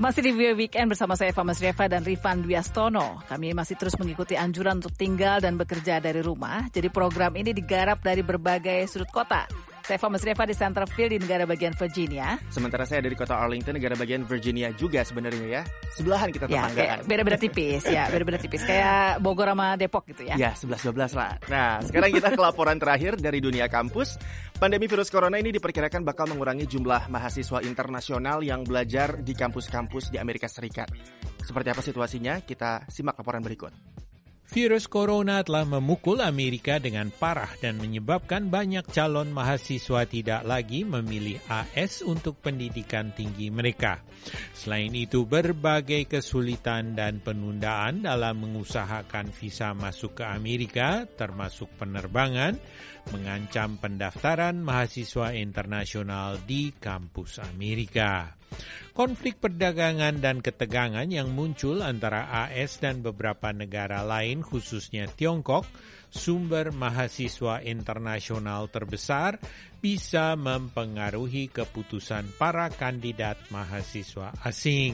Masih di VOA Weekend bersama saya Eva Masrieva dan Rifan Dwiastono. Kami masih terus mengikuti anjuran untuk tinggal dan bekerja dari rumah. Jadi program ini digarap dari berbagai sudut kota. Saya Eva Masrieva di Centerville di negara bagian Virginia. Sementara saya dari kota Arlington, negara bagian Virginia juga sebenarnya ya. Sebelahan kita tetanggaan. Ya, beda-beda tipis ya, beda-beda tipis. Kayak Bogor sama Depok gitu ya. Ya, 11-12 lah. Nah, sekarang kita ke laporan terakhir dari dunia kampus. Pandemi virus corona ini diperkirakan bakal mengurangi jumlah mahasiswa internasional yang belajar di kampus-kampus di Amerika Serikat. Seperti apa situasinya? Kita simak laporan berikut. Virus corona telah memukul Amerika dengan parah dan menyebabkan banyak calon mahasiswa tidak lagi memilih AS untuk pendidikan tinggi mereka. Selain itu, berbagai kesulitan dan penundaan dalam mengusahakan visa masuk ke Amerika, termasuk penerbangan, mengancam pendaftaran mahasiswa internasional di kampus Amerika. Konflik perdagangan dan ketegangan yang muncul antara AS dan beberapa negara lain, khususnya Tiongkok, sumber mahasiswa internasional terbesar, bisa mempengaruhi keputusan para kandidat mahasiswa asing.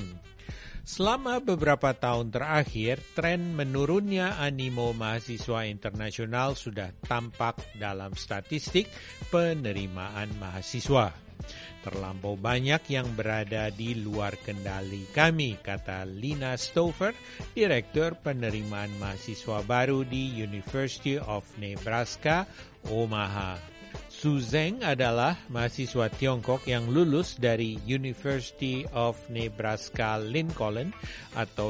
Selama beberapa tahun terakhir, tren menurunnya animo mahasiswa internasional sudah tampak dalam statistik penerimaan mahasiswa. Terlampau banyak yang berada di luar kendali kami, kata Lina Stouffer, Direktur Penerimaan Mahasiswa Baru di University of Nebraska, Omaha. Su Zeng adalah mahasiswa Tiongkok yang lulus dari University of Nebraska Lincoln atau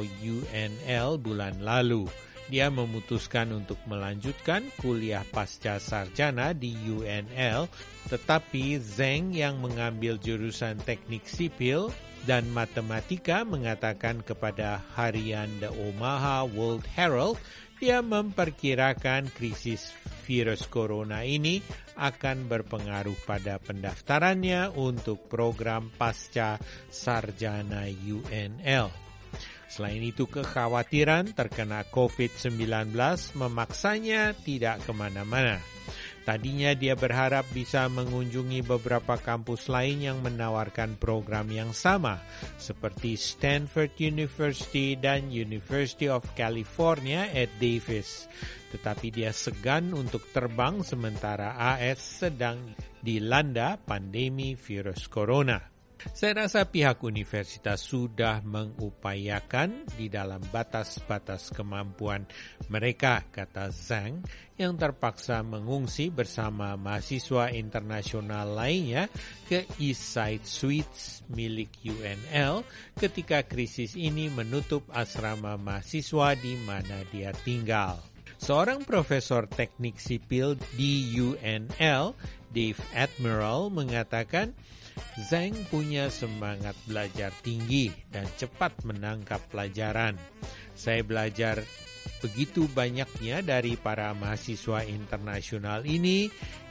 UNL bulan lalu. Dia memutuskan untuk melanjutkan kuliah pasca sarjana di UNL, tetapi Zeng yang mengambil jurusan teknik sipil dan matematika mengatakan kepada harian The Omaha World Herald, dia memperkirakan krisis virus corona ini akan berpengaruh pada pendaftarannya untuk program pasca sarjana UNL. Selain itu, kekhawatiran terkena COVID-19 memaksanya tidak kemana-mana. Tadinya dia berharap bisa mengunjungi beberapa kampus lain yang menawarkan program yang sama, seperti Stanford University dan University of California at Davis. Tetapi dia segan untuk terbang sementara AS sedang dilanda pandemi virus corona. Saya rasa pihak universitas sudah mengupayakan di dalam batas-batas kemampuan mereka, kata Zhang, yang terpaksa mengungsi bersama mahasiswa internasional lainnya ke Eastside Suites milik UNL ketika krisis ini menutup asrama mahasiswa di mana dia tinggal. Seorang profesor teknik sipil di UNL, Dave Admiral, mengatakan Zhang punya semangat belajar tinggi dan cepat menangkap pelajaran. Saya belajar begitu banyaknya dari para mahasiswa internasional ini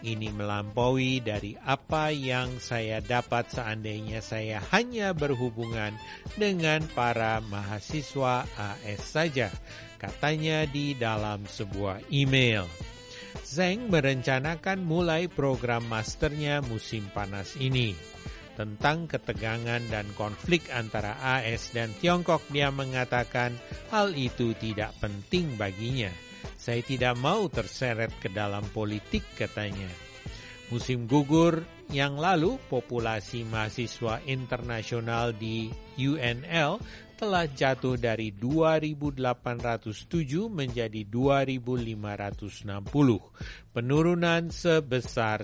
melampaui dari apa yang saya dapat seandainya saya hanya berhubungan dengan para mahasiswa AS saja, katanya di dalam sebuah email. Zhang merencanakan mulai program masternya musim panas ini. Tentang ketegangan dan konflik antara AS dan Tiongkok, dia mengatakan hal itu tidak penting baginya. Saya tidak mau terseret ke dalam politik, katanya. Musim gugur yang lalu, populasi mahasiswa internasional di UNL telah jatuh dari 2.807 menjadi 2.560, penurunan sebesar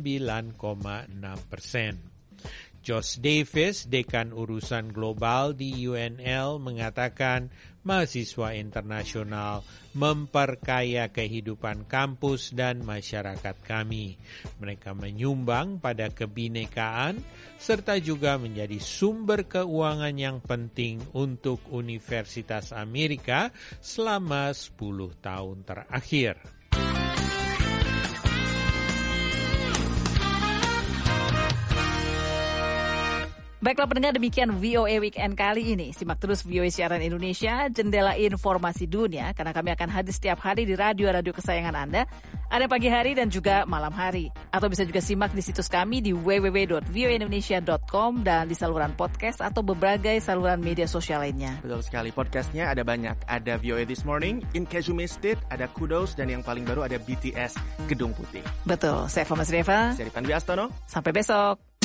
9,6%. Josh Davis, dekan urusan global di UNL, mengatakan mahasiswa internasional memperkaya kehidupan kampus dan masyarakat kami. Mereka menyumbang pada kebinekaan serta juga menjadi sumber keuangan yang penting untuk Universitas Amerika selama 10 tahun terakhir. Baiklah pendengar, demikian VOA Weekend kali ini. Simak terus VOA Siaran Indonesia, jendela informasi dunia, karena kami akan hadir setiap hari di radio-radio kesayangan Anda. Ada pagi hari dan juga malam hari. Atau bisa juga simak di situs kami di www.voaindonesia.com dan di saluran podcast atau berbagai saluran media sosial lainnya. Betul sekali, podcastnya ada banyak. Ada VOA This Morning, In Case You Missed It, ada Kudos, dan yang paling baru ada BTS Gedung Putih. Betul, saya Fama Sreva. Saya Rifan Dwi Astono. Sampai besok.